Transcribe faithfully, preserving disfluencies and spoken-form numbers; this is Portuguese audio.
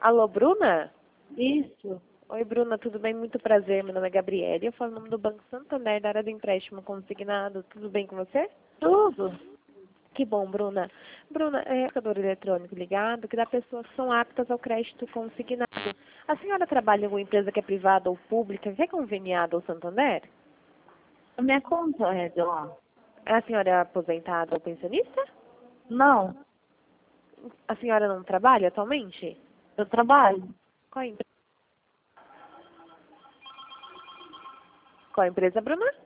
Alô, Bruna? Isso. Oi, Bruna, tudo bem? Muito prazer. Meu nome é Gabriele. Eu falo em nome do Banco Santander, da área do empréstimo consignado. Tudo bem com você? Tudo. Que bom, Bruna. Bruna, é marcador eletrônico ligado que dá pessoas que são aptas ao crédito consignado. A senhora trabalha em alguma empresa que é privada ou pública, que é conveniada ao Santander? A minha conta é de lá. A senhora é aposentada ou pensionista? Não, A senhora não trabalha atualmente? eu trabalho. Qual a, empre... Qual a empresa, Bruna?